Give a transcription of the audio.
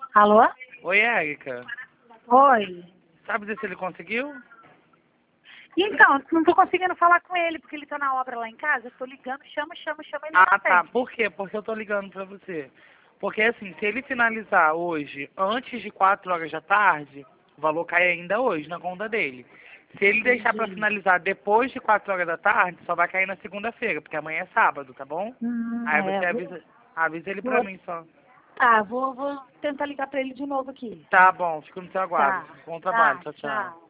Alô? Oi, Érica. Oi. Sabe dizer se ele conseguiu? Então, não tô conseguindo falar com ele, porque ele tá na obra lá em casa. Eu tô ligando, chama, ele não Ah, tá. atende. Por quê? Porque eu tô ligando pra você. Porque assim, se ele finalizar hoje antes de 4 horas da tarde, o valor cai ainda hoje na conta dele. Se ele deixar pra Entendi. finalizar depois de 4 horas da tarde, só vai cair na segunda-feira, porque amanhã é sábado, tá bom? Aí você avisa ele pra vou, mim só. tá, vou tentar ligar pra ele de novo aqui. Tá bom, fico no seu aguardo. Tá, Bom trabalho, tá, tchau, tchau. tchau.